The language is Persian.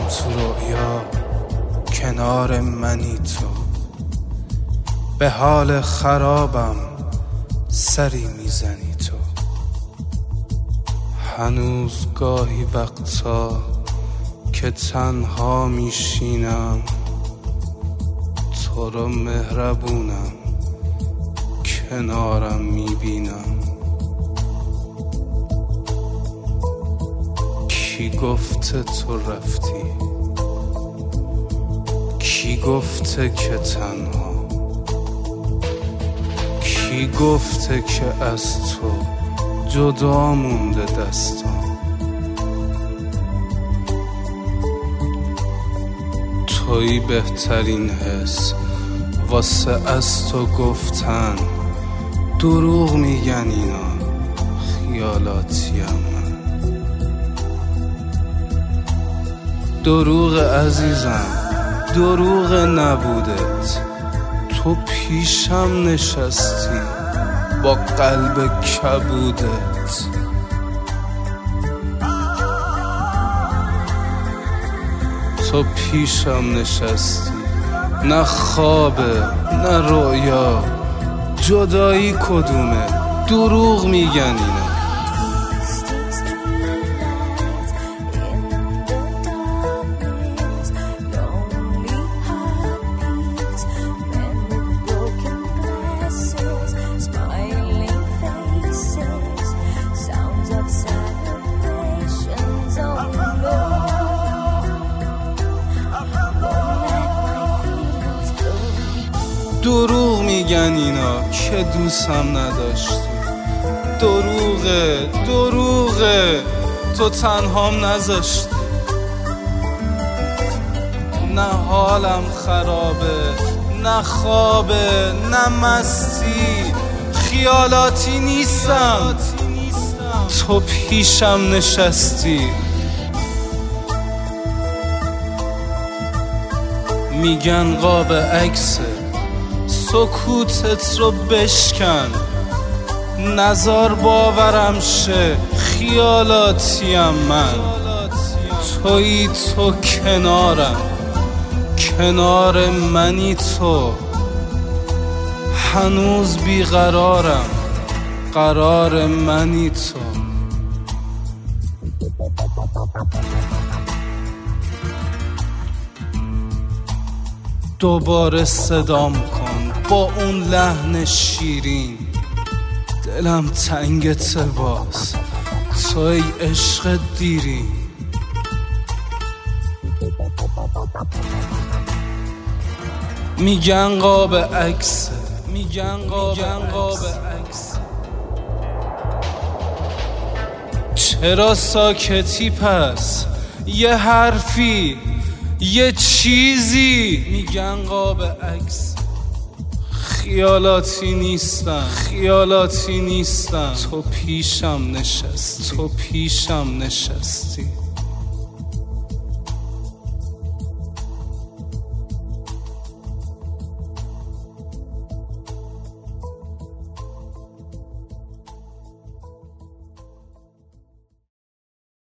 تو رؤیا کنار منی تو، به حال خرابم سری میزنی تو. هنوز گاهی وقتا که تنها میشینم، تو رو مهربونم کنارم میبینم. کی گفته تو رفتی؟ کی گفته که تنها؟ کی گفته که از تو جدا مونده دستام؟ تویی بهترین حس واسه از تو گفتن. دروغ میگن اینا، خیالاتیم من. دروغ عزیزم، دروغ نبودت. تو پیشم نشستی با قلب کبودت. تو پیشم نشستی، نه خوابه نه رویا. جدایی کدومه؟ دروغ میگن اینا. دروغ میگن اینا که دوستم نداشتی. دروغه دروغه، تو تنهام نذاشتی. نه حالم خرابه، نه خوابه، نه مستی. خیالاتی نیستم، تو پیشم نشستی. میگن قاب عکسه، سکوتت رو بشکن. نزار باورم شه، خیالاتیم من. تویی تو کنارم، کنار منی تو. هنوز بیقرارم، قرار منی تو. دوباره صدام کن با اون لحن شیرین. دلم تنگت باز، توی عشق دیرین. میگن قاب عکسه، میگن قاب عکس. چرا ساکتی پس؟ یه حرفی، یه چیزی. میگن قاب عکس. خیالاتی نیستم، خیالاتی نیستم. تو پیشم نشستی، تو پیشم نشستی.